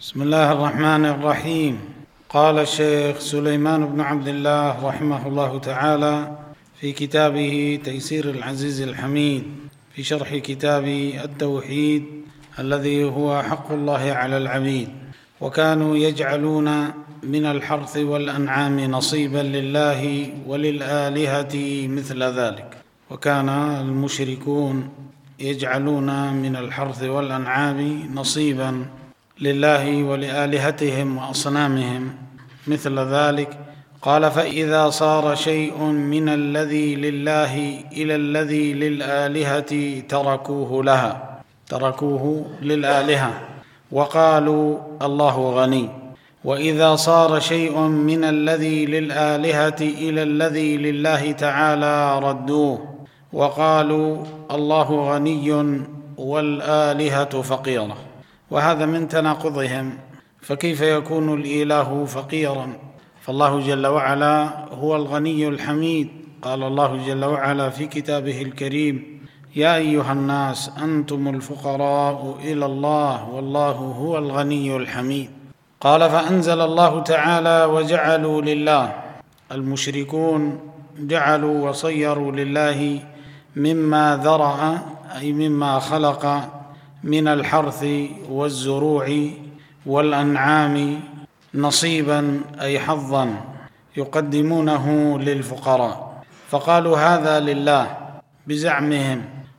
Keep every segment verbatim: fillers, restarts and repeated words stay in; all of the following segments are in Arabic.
بسم الله الرحمن الرحيم. قال الشيخ سليمان بن عبد الله رحمه الله تعالى في كتابه تيسير العزيز الحميد في شرح كتاب التوحيد الذي هو حق الله على العبيد: وكانوا يجعلون من الحرث والأنعام نصيبا لله وللآلهة مثل ذلك. وكان المشركون يجعلون من الحرث والأنعام نصيبا لله ولآلهتهم وأصنامهم مثل ذلك. قال: فإذا صار شيء من الذي لله إلى الذي للآلهة تركوه لها تركوه للآلهة وقالوا الله غني، وإذا صار شيء من الذي للآلهة إلى الذي لله تعالى ردوه وقالوا الله غني والآلهة فقيرة. وهذا من تناقضهم، فكيف يكون الإله فقيرا؟ فالله جل وعلا هو الغني الحميد. قال الله جل وعلا في كتابه الكريم: يا أيها الناس أنتم الفقراء إلى الله والله هو الغني الحميد. قال: فأنزل الله تعالى: وجعلوا لله. المشركون جعلوا وصيروا لله مما ذرأ، أي مما خلق من الحرث والزروع والأنعام نصيبا، أي حظا يقدمونه للفقراء، فقالوا هذا لله بزعمهم،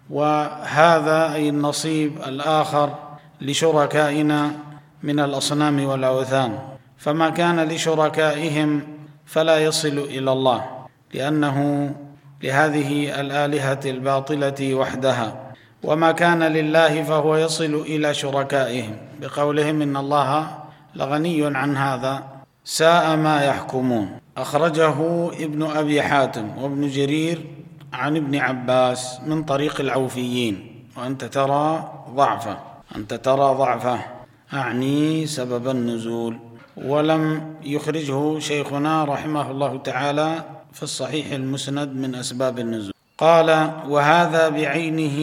وهذا أي النصيب الآخر لشركائنا من الأصنام والأوثان. فما كان لشركائهم فلا يصل إلى الله، لأنه لهذه الآلهة الباطلة وحدها، وما كان لله فهو يصل إلى شركائهم، بقولهم إن الله لغني عن هذا. ساء ما يحكمون. أخرجه ابن أبي حاتم وابن جرير عن ابن عباس من طريق العوفيين. وأنت ترى ضعفه أنت ترى ضعفه أعني سبب النزول. ولم يخرجه شيخنا رحمه الله تعالى في الصحيح المسند من أسباب النزول. قال: وهذا بعينه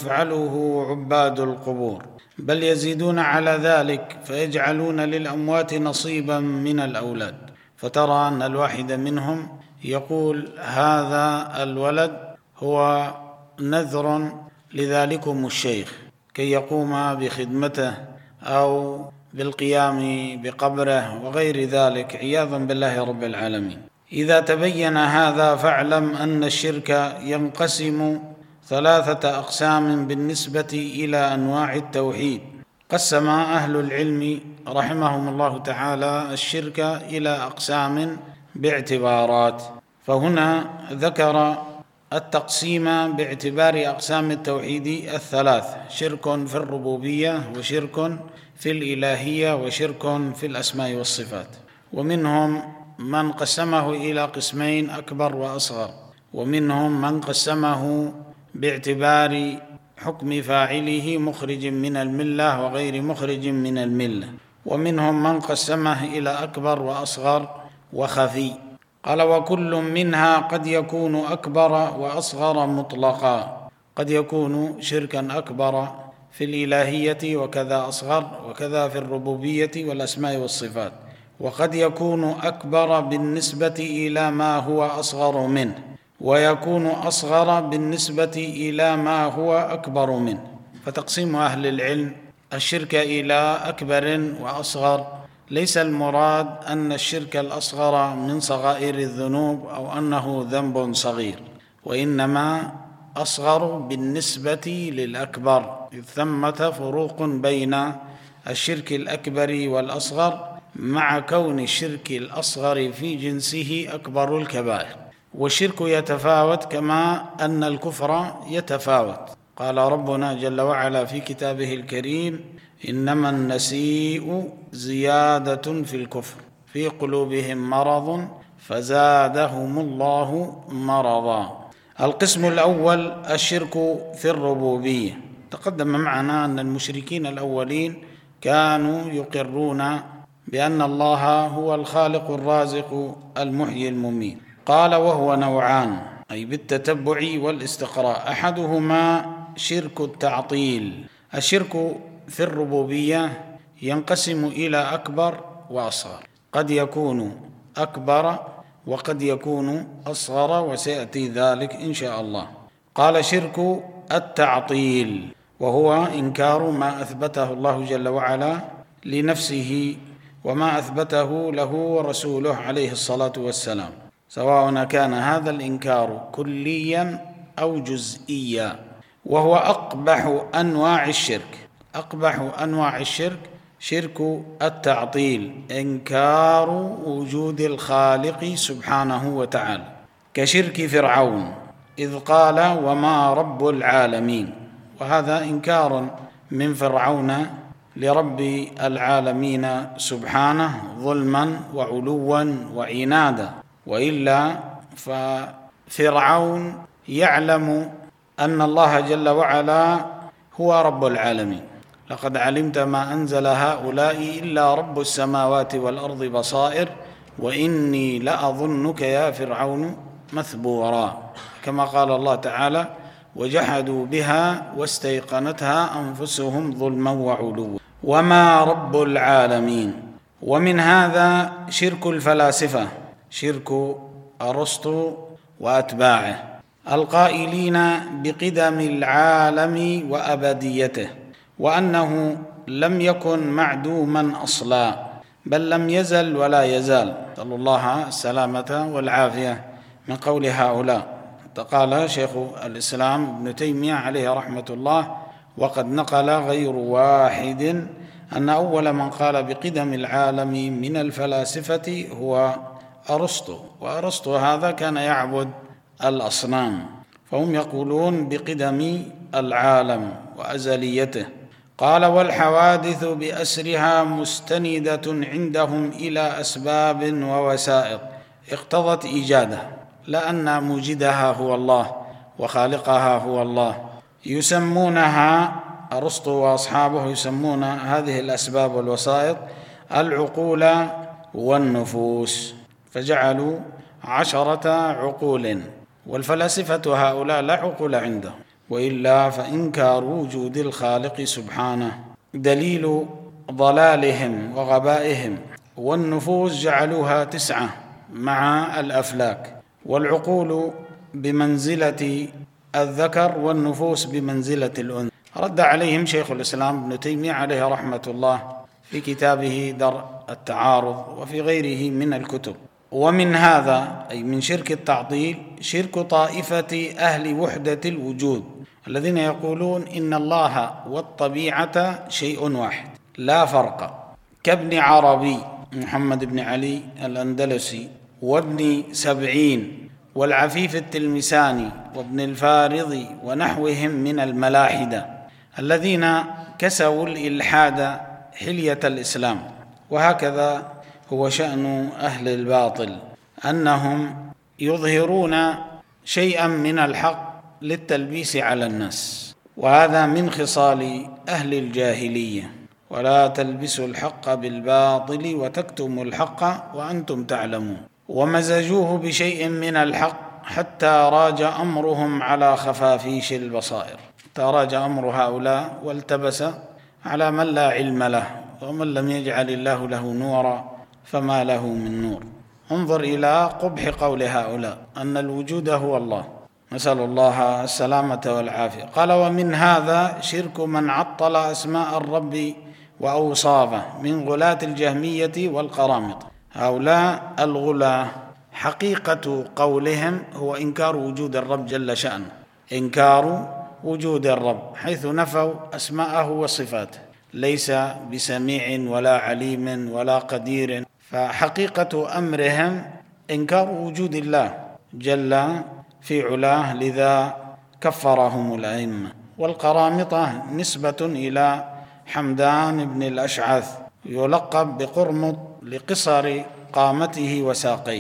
يفعله عباد القبور، بل يزيدون على ذلك فيجعلون للأموات نصيبا من الأولاد، فترى أن الواحد منهم يقول: هذا الولد هو نذر لذلكم الشيخ كي يقوم بخدمته أو بالقيام بقبره وغير ذلك، عياذا بالله رب العالمين. إذا تبين هذا فاعلم أن الشرك ينقسم ثلاثة أقسام بالنسبة إلى أنواع التوحيد. قسم أهل العلم رحمهم الله تعالى الشرك إلى أقسام باعتبارات، فهنا ذكر التقسيم باعتبار أقسام التوحيد الثلاث: شرك في الربوبية، وشرك في الإلهية، وشرك في الأسماء والصفات. ومنهم من قسمه إلى قسمين: أكبر وأصغر. ومنهم من قسمه باعتبار حكم فاعله مخرج من الملة وغير مخرج من الملة. ومنهم من قسمه إلى أكبر وأصغر وخفي. قال: وكل منها قد يكون أكبر وأصغر مطلقا، قد يكون شركا أكبر في الإلهية وكذا أصغر، وكذا في الربوبية والأسماء والصفات، وقد يكون أكبر بالنسبة إلى ما هو أصغر منه، ويكون أصغر بالنسبة إلى ما هو أكبر منه. فتقسيم أهل العلم الشرك إلى أكبر وأصغر ليس المراد أن الشرك الأصغر من صغائر الذنوب أو أنه ذنب صغير، وإنما أصغر بالنسبة للأكبر، إذ ثمة فروق بين الشرك الأكبر والأصغر، مع كون الشرك الأصغر في جنسه أكبر الكبائر. والشرك يتفاوت كما أن الكفر يتفاوت. قال ربنا جل وعلا في كتابه الكريم: إنما النسيء زيادة في الكفر في قلوبهم مرض فزادهم الله مرضا. القسم الأول الشرك في الربوبية. تقدم معنا أن المشركين الأولين كانوا يقرون بأن الله هو الخالق الرازق المحيي المميت. قال: وهو نوعان، أي بالتتبع والاستقراء. أحدهما شرك التعطيل. الشرك في الربوبية ينقسم إلى أكبر وأصغر، قد يكون أكبر وقد يكون أصغر، وسيأتي ذلك إن شاء الله. قال: شرك التعطيل، وهو إنكار ما أثبته الله جل وعلا لنفسه وما أثبته له ورسوله عليه الصلاة والسلام، سواء كان هذا الإنكار كليا أو جزئيا، وهو أقبح أنواع الشرك. أقبح أنواع الشرك شرك التعطيل، إنكار وجود الخالق سبحانه وتعالى، كشرك فرعون إذ قال: وما رب العالمين، وهذا إنكار من فرعون لرب العالمين سبحانه ظلما وعلوا وعنادا، وإلا ففرعون يعلم أن الله جل وعلا هو رب العالمين. لقد علمت ما أنزل هؤلاء إلا رب السماوات والأرض بصائر وإني لأظنك يا فرعون مثبورا، كما قال الله تعالى: وجحدوا بها واستيقنتها أنفسهم ظلما وعلوا وما رب العالمين. ومن هذا شرك الفلاسفة، شرك أرسطو وأتباعه القائلين بقدم العالم وأبديته، وأنه لم يكن معدوما أصلا، بل لم يزل ولا يزال، نسأل الله السلامة والعافية من قول هؤلاء. قال شيخ الإسلام ابن تيمية عليه رحمة الله: وقد نقل غير واحد أن أول من قال بقدم العالم من الفلاسفة هو أرسطو، وأرسطو هذا كان يعبد الأصنام، فهم يقولون بقدم العالم وأزليته. قال: والحوادث بأسرها مستندة عندهم إلى أسباب ووسائط اقتضت إيجادها، لأن موجدها هو الله وخالقها هو الله. يسمونها أرسطو وأصحابه يسمون هذه الأسباب والوسائط العقول والنفوس، فجعلوا عشرة عقول، والفلاسفة هؤلاء لا عقول عندهم، وإلا فإنكار وجود الخالق سبحانه دليل ضلالهم وغبائهم. والنفوس جعلوها تسعة مع الأفلاك، والعقول بمنزلة الذكر والنفوس بمنزلة الأنثى. رد عليهم شيخ الإسلام ابن تيمية عليه رحمة الله في كتابه درء التعارض وفي غيره من الكتب. ومن هذا أي من شرك التعطيل شرك طائفة أهل وحدة الوجود، الذين يقولون إن الله والطبيعة شيء واحد لا فرق، كابن عربي محمد بن علي الأندلسي وابن سبعين والعفيف التلمساني وابن الفارض ونحوهم من الملاحدة الذين كسوا الإلحاد حلية الإسلام. وهكذا هو شأن أهل الباطل، أنهم يظهرون شيئا من الحق للتلبيس على الناس، وهذا من خصال أهل الجاهلية: ولا تلبسوا الحق بالباطل وتكتموا الحق وأنتم تعلمون. ومزجوه بشيء من الحق حتى راج أمرهم على خفافيش البصائر، تراج أمر هؤلاء والتبس على من لا علم له، ومن لم يجعل الله له نورا فما له من نور. انظر إلى قبح قول هؤلاء أن الوجود هو الله، نسأل الله السلامة والعافية. قال: ومن هذا شرك من عطل أسماء الرب وأوصافه من غلاة الجهمية والقرامطة. هؤلاء الغلاة حقيقة قولهم هو إنكار وجود الرب جل شأنه، إنكار وجود الرب، حيث نفوا أسماءه وصفاته، ليس بسميع ولا عليم ولا قدير. فحقيقة أمرهم إنكار وجود الله جل في علاه، لذا كفرهم الأئمة. والقرامطة نسبة إلى حمدان بن الأشعث، يلقب بقرمط لقصر قامته وساقيه.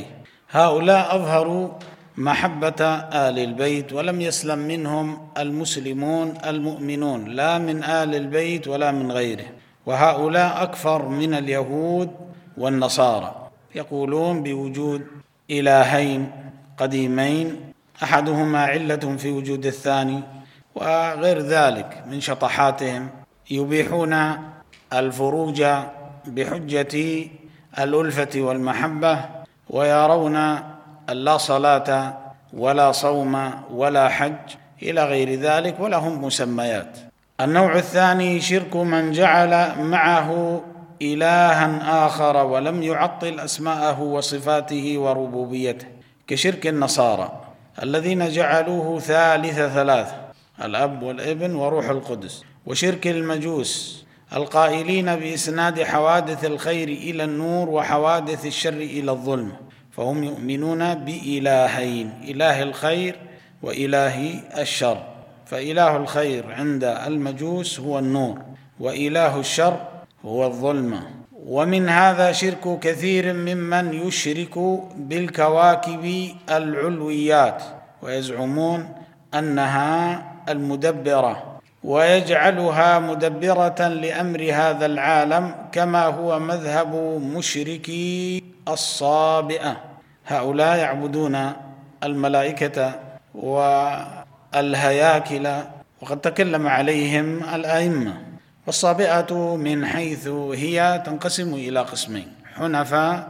هؤلاء أظهروا محبة آل البيت، ولم يسلم منهم المسلمون المؤمنون، لا من آل البيت ولا من غيره. وهؤلاء أكفر من اليهود والنصارى، يقولون بوجود إلهين قديمين أحدهما علة في وجود الثاني، وغير ذلك من شطحاتهم. يبيحون الفروج بحجة الألفة والمحبة، ويرون لا صلاة ولا صوم ولا حج إلى غير ذلك، ولهم مسميات. النوع الثاني شرك من جعل معه إلها آخر ولم يعطل أسماءه وصفاته وربوبيته، كشرك النصارى الذين جعلوه ثالث ثلاثة، الأب والابن وروح القدس، وشرك المجوس القائلين بإسناد حوادث الخير إلى النور وحوادث الشر إلى الظلم، فهم يؤمنون بإلهين، إله الخير وإله الشر، فإله الخير عند المجوس هو النور، وإله الشر هو الظلمة. ومن هذا شرك كثير ممن يشرك بالكواكب العلويات ويزعمون أنها المدبرة، ويجعلها مدبرة لأمر هذا العالم، كما هو مذهب مشركي الصابئة. هؤلاء يعبدون الملائكة والهياكل، وقد تكلم عليهم الأئمة. والصابئة من حيث هي تنقسم إلى قسمين: حنفاء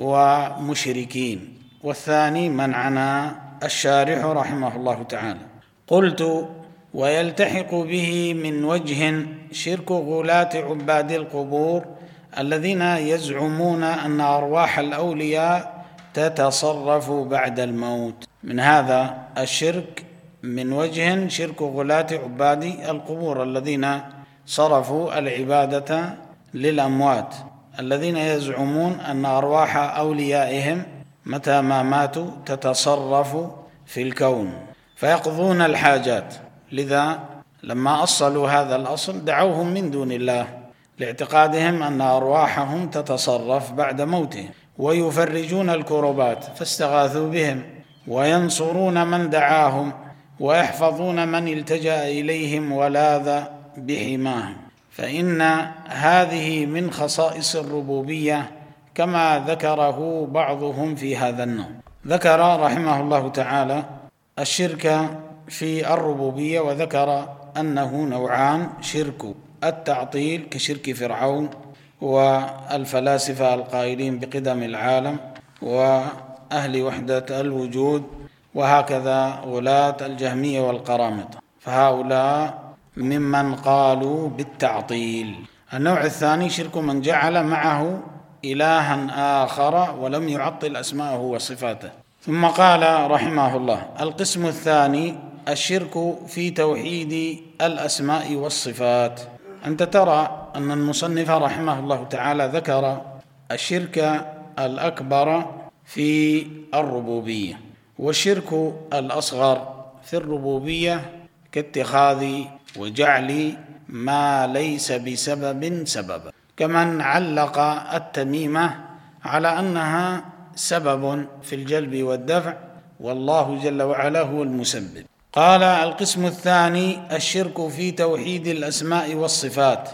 ومشركين، والثاني منعنا الشارح رحمه الله تعالى. قلت: ويلتحق به من وجه شرك غلاة عباد القبور الذين يزعمون أن أرواح الأولياء تتصرف بعد الموت. من هذا الشرك من وجه شرك غلاة عباد القبور الذين صرفوا العبادة للأموات، الذين يزعمون أن أرواح أوليائهم متى ما ماتوا تتصرف في الكون فيقضون الحاجات. لذا لما أصلوا هذا الأصل دعوهم من دون الله، لاعتقادهم أن أرواحهم تتصرف بعد موتهم، ويفرجون الكربات، فاستغاثوا بهم، وينصرون من دعاهم، ويحفظون من التجأ إليهم ولاذ بحماهم. فإن هذه من خصائص الربوبية كما ذكره بعضهم في هذا النوع. ذكر رحمه الله تعالى الشرك في الربوبية، وذكر أنه نوعان: شرك التعطيل كشرك فرعون والفلاسفة القائلين بقدم العالم وأهل وحدة الوجود، وهكذا غلاة الجهمية والقرامطة، فهؤلاء ممن قالوا بالتعطيل. النوع الثاني شرك من جعل معه إلها آخر ولم يعطل أسماءه وصفاته. ثم قال رحمه الله: القسم الثاني الشرك في توحيد الأسماء والصفات. أنت ترى أن المصنف رحمه الله تعالى ذكر الشرك الأكبر في الربوبية، والشرك الأصغر في الربوبية كاتخاذ وجعل ما ليس بسبب سببا، كمن علق التميمة على أنها سبب في الجلب والدفع، والله جل وعلا هو المسبب. قال: القسم الثاني الشرك في توحيد الأسماء والصفات،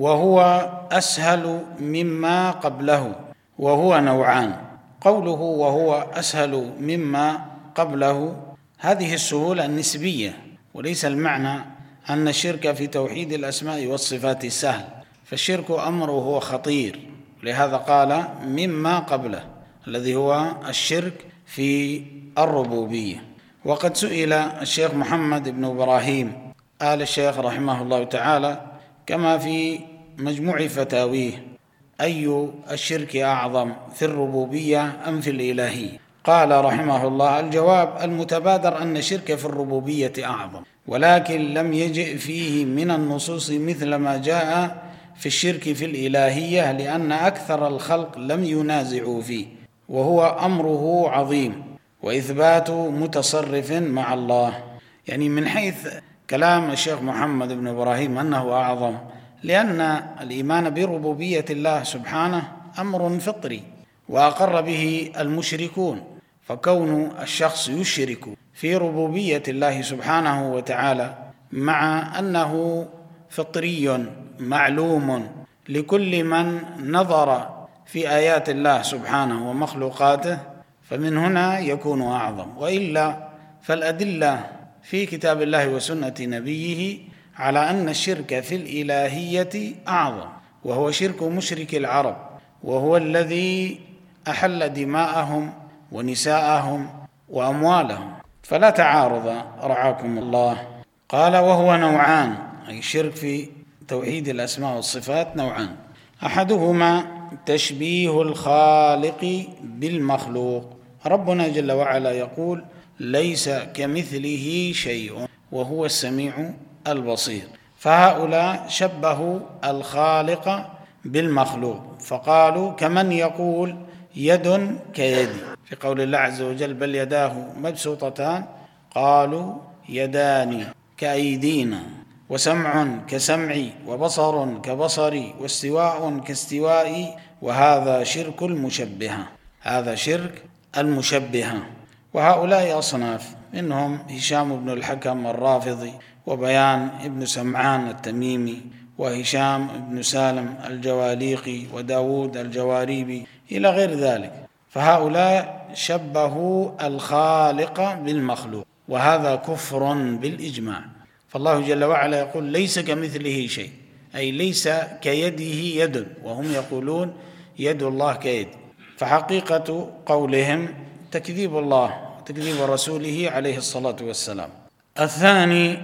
وهو أسهل مما قبله، وهو نوعان. قوله وهو أسهل مما قبله، هذه السهولة النسبية، وليس المعنى أن الشرك في توحيد الأسماء والصفات سهل، فالشرك أمره خطير، لهذا قال مما قبله الذي هو الشرك في الربوبية. وقد سئل الشيخ محمد بن إبراهيم آل الشيخ رحمه الله تعالى كما في مجموع فتاويه: أي الشرك أعظم في الربوبية أم في الإلهية؟ قال رحمه الله: الجواب المتبادر أن الشرك في الربوبية أعظم، ولكن لم يجئ فيه من النصوص مثل ما جاء في الشرك في الإلهية، لأن أكثر الخلق لم ينازعوا فيه، وهو أمره عظيم، وإثبات متصرف مع الله. يعني من حيث كلام الشيخ محمد بن إبراهيم أنه أعظم، لأن الإيمان بربوبية الله سبحانه أمر فطري وأقر به المشركون، فكون الشخص يشرك في ربوبية الله سبحانه وتعالى مع أنه فطري معلوم لكل من نظر في آيات الله سبحانه ومخلوقاته، فمن هنا يكون أعظم. وإلا فالأدلة في كتاب الله وسنة نبيه على أن الشرك في الإلهية أعظم، وهو شرك مشرك العرب، وهو الذي أحل دماءهم ونساءهم وأموالهم، فلا تعارض رعاكم الله. قال وهو نوعان، أي الشرك في توحيد الأسماء والصفات نوعان: أحدهما تشبيه الخالق بالمخلوق، ربنا جل وعلا يقول ليس كمثله شيء وهو السميع البصير، فهؤلاء شبهوا الخالق بالمخلوق، فقالوا كمن يقول يد كيدي في قول الله عز وجل بل يداه مبسوطتان، قالوا يدان كأيدينا، وسمع كسمعي، وبصر كبصري، واستواء كاستوائي، وهذا شرك المشبهة، هذا شرك المشبهة. وهؤلاء أصناف، منهم هشام بن الحكم الرافضي، وبيان ابن سمعان التميمي، وهشام بن سالم الجواليقي، وداود الجواريبي، إلى غير ذلك. فهؤلاء شبهوا الخالق بالمخلوق، وهذا كفر بالإجماع. فالله جل وعلا يقول ليس كمثله شيء، أي ليس كيده يد، وهم يقولون يد الله كيد، فحقيقة قولهم تكذيب الله وتكذيب رسوله عليه الصلاة والسلام. الثاني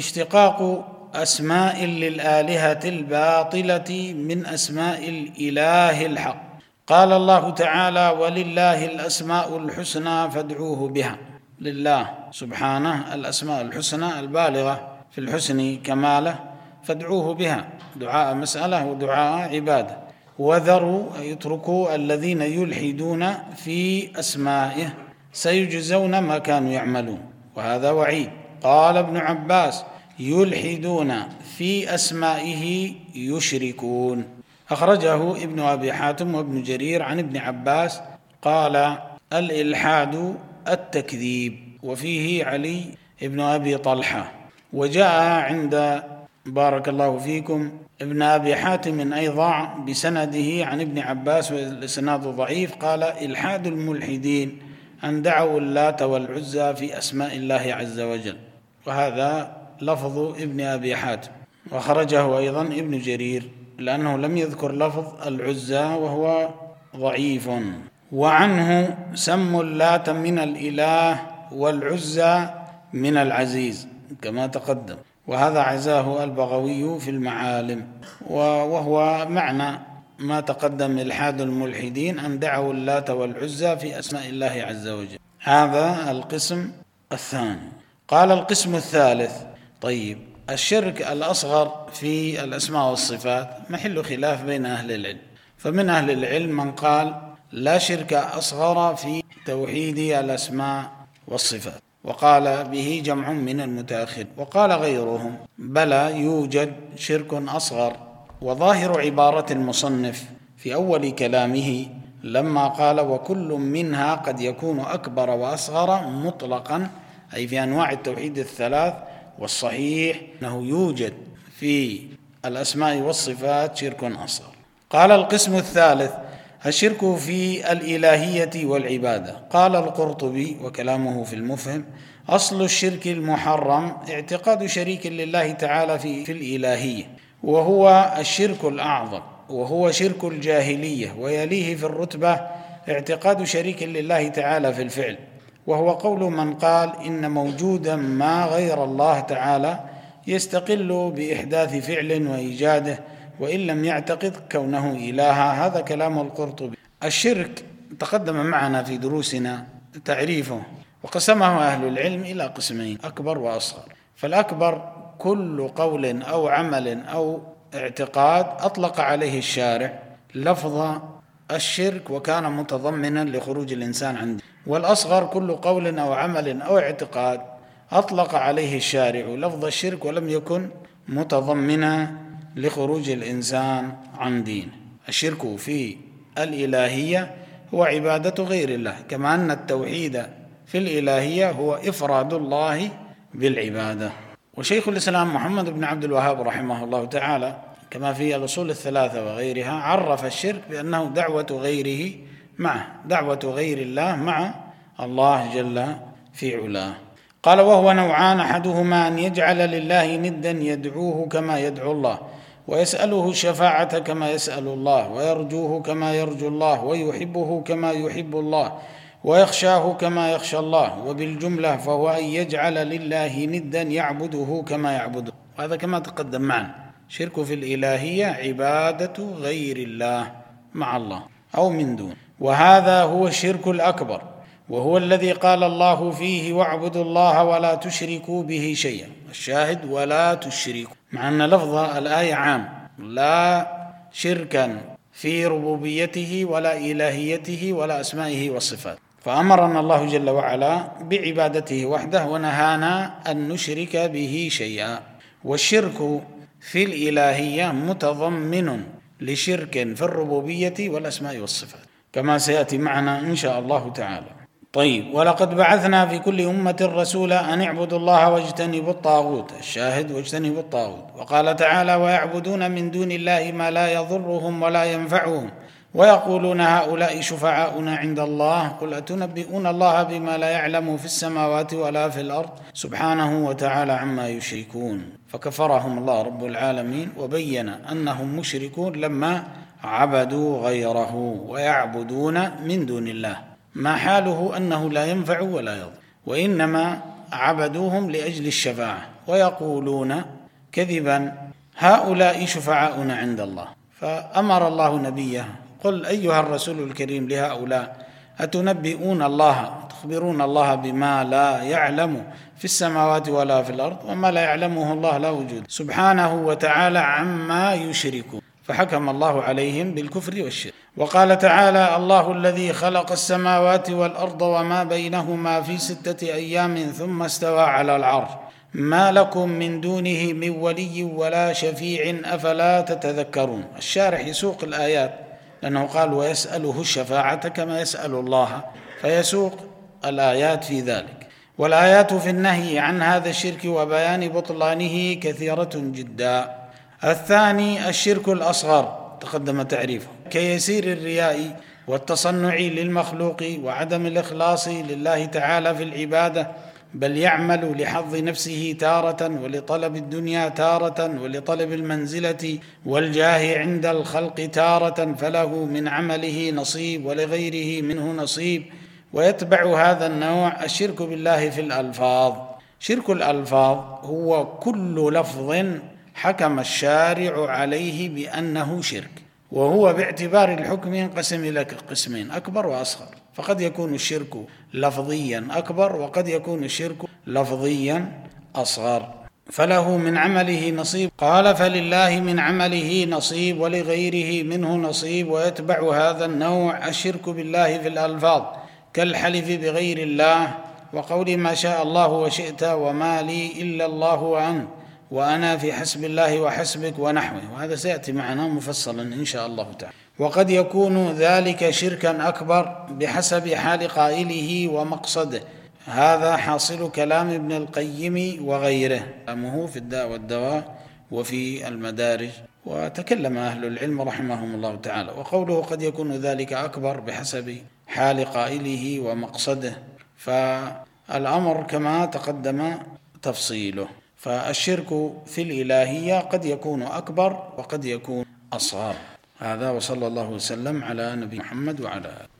اشتقاق أسماء للآلهة الباطلة من أسماء الإله الحق. قال الله تعالى ولله الأسماء الحسنى فادعوه بها، لله سبحانه الأسماء الحسنى البالغة في الحسن كماله، فادعوه بها، دعاء مسألة ودعاء عبادة. وذروا يتركوا الذين يلحدون في أسمائه سيجزون ما كانوا يعملون، وهذا وعيد. قال ابن عباس يلحدون في أسمائه يشركون. أخرجه ابن أبي حاتم وابن جرير عن ابن عباس قال الإلحاد التكذيب، وفيه علي ابن أبي طلحة. وجاء عند بارك الله فيكم ابن أبي حاتم أيضا بسنده عن ابن عباس والإسناد ضعيف، قال إلحاد الملحدين أن دعوا اللات والعزى في أسماء الله عز وجل، وهذا لفظ ابن أبي حاتم. وخرجه أيضا ابن جرير لأنه لم يذكر لفظ العزى وهو ضعيف. وعنه سموا اللات من الإله والعزى من العزيز كما تقدم، وهذا عزاه البغوي في المعالم، وهو معنى ما تقدم إلحاد الملحدين أن دعوا اللات والعزى في أسماء الله عز وجل. هذا القسم الثاني. قال القسم الثالث: طيب الشرك الأصغر في الأسماء والصفات محل خلاف بين أهل العلم، فمن أهل العلم من قال لا شرك أصغر في توحيد الأسماء والصفات، وقال به جمع من المتأخر، وقال غيرهم بلى يوجد شرك أصغر. وظاهر عبارة المصنف في أول كلامه لما قال وكل منها قد يكون أكبر وأصغر مطلقا، أي في أنواع التوحيد الثلاث، والصحيح أنه يوجد في الأسماء والصفات شرك أصغر. قال القسم الثالث: الشرك في الإلهية والعبادة. قال القرطبي وكلامه في المفهم: أصل الشرك المحرم اعتقاد شريك لله تعالى في, في الإلهية، وهو الشرك الأعظم، وهو شرك الجاهلية، ويليه في الرتبة اعتقاد شريك لله تعالى في الفعل، وهو قول من قال إن موجودا ما غير الله تعالى يستقل بإحداث فعل وإيجاده وإن لم يعتقد كونه إلها. هذا كلام القرطبي. الشرك تقدم معنا في دروسنا تعريفه، وقسمه أهل العلم إلى قسمين: أكبر وأصغر. فالأكبر كل قول أو عمل أو اعتقاد أطلق عليه الشارع لفظ الشرك وكان متضمنا لخروج الإنسان عنده. والأصغر كل قول أو عمل أو اعتقاد أطلق عليه الشارع لفظ الشرك ولم يكن متضمنا لخروج الإنسان عن دينه. الشرك في الإلهية هو عبادة غير الله، كما أن التوحيد في الإلهية هو إفراد الله بالعبادة. وشيخ الإسلام محمد بن عبد الوهاب رحمه الله تعالى كما في الأصول الثلاثة وغيرها عرف الشرك بأنه دعوة غيره معه، دعوة غير الله مع الله جل في علاه. قال وهو نوعان: أحدهما أن يجعل لله ندا يدعوه كما يدعو الله، ويسأله الشفاعة كما يسأل الله، ويرجوه كما يرجو الله، ويحبه كما يحب الله، ويخشاه كما يخشى الله. وبالجملة فهو أن يجعل لله ندا يعبده كما يعبده. وهذا كما تقدم معنا، شرك في الإلهية عبادة غير الله مع الله أو من دون، وهذا هو الشرك الأكبر، وهو الذي قال الله فيه واعبدوا الله ولا تشركوا به شيئا. الشاهد ولا تشركوا، مع أن لفظ الآية عام، لا شركا في ربوبيته ولا إلهيته ولا أسمائه والصفات. فأمرنا الله جل وعلا بعبادته وحده، ونهانا أن نشرك به شيئا. والشرك في الإلهية متضمن لشرك في الربوبية والأسماء والصفات، كما سيأتي معنا إن شاء الله تعالى. طيب، ولقد بعثنا في كل أمة رسولا أن اعبدوا الله واجتنبوا الطاغوت. الشاهد واجتنبوا الطاغوت. وقال تعالى ويعبدون من دون الله ما لا يضرهم ولا ينفعهم ويقولون هؤلاء شفعاؤنا عند الله قل أتنبئون الله بما لا يعلم في السماوات ولا في الأرض سبحانه وتعالى عما يشركون. فكفرهم الله رب العالمين وبين أنهم مشركون لما عبدوا غيره ويعبدون من دون الله، ما حاله أنه لا ينفع ولا يضر، وإنما عبدوهم لأجل الشفاعة، ويقولون كذبا هؤلاء شفعاؤنا عند الله. فأمر الله نبيه قل أيها الرسول الكريم لهؤلاء أتنبئون الله، تخبرون الله بما لا يعلم في السماوات ولا في الأرض، وما لا يعلمه الله لا وجود سبحانه وتعالى عما يشركون. فحكم الله عليهم بالكفر والشرك. وقال تعالى الله الذي خلق السماوات والأرض وما بينهما في ستة أيام ثم استوى على العرش ما لكم من دونه من ولي ولا شفيع أفلا تتذكرون. الشارح يسوق الآيات لأنه قال ويسأله الشفاعة كما يسأل الله، فيسوق الآيات في ذلك. والآيات في النهي عن هذا الشرك وبيان بطلانه كثيرة جدا. الثاني الشرك الأصغر تقدم تعريفه، كيسير الرياء والتصنع للمخلوق وعدم الإخلاص لله تعالى في العبادة، بل يعمل لحظ نفسه تارة ولطلب الدنيا تارة ولطلب المنزلة والجاه عند الخلق تارة، فله من عمله نصيب ولغيره منه نصيب. ويتبع هذا النوع الشرك بالله في الألفاظ. شرك الألفاظ هو كل لفظ حكم الشارع عليه بأنه شرك، وهو باعتبار الحكم ينقسم إلى قسمين أكبر وأصغر. فقد يكون الشرك لفظيا أكبر وقد يكون الشرك لفظيا أصغر. فله من عمله نصيب، قال فلله من عمله نصيب ولغيره منه نصيب. ويتبع هذا النوع الشرك بالله في الألفاظ كالحلف بغير الله وقول ما شاء الله وشئت وما لي إلا الله وأنت وأنا في حسب الله وحسبك ونحوه، وهذا سيأتي معنا مفصلا إن شاء الله تعالى. وقد يكون ذلك شركا أكبر بحسب حال قائله ومقصده. هذا حاصل كلام ابن القيم وغيره، كلامه في الداء والدواء وفي المدارج، وتكلم أهل العلم رحمهم الله تعالى. وقوله قد يكون ذلك أكبر بحسب حال قائله ومقصده، فالأمر كما تقدم تفصيله. فالشرك في الإلهية قد يكون أكبر وقد يكون أصغر. هذا وصلى الله وسلم على نبي محمد وعلى آله.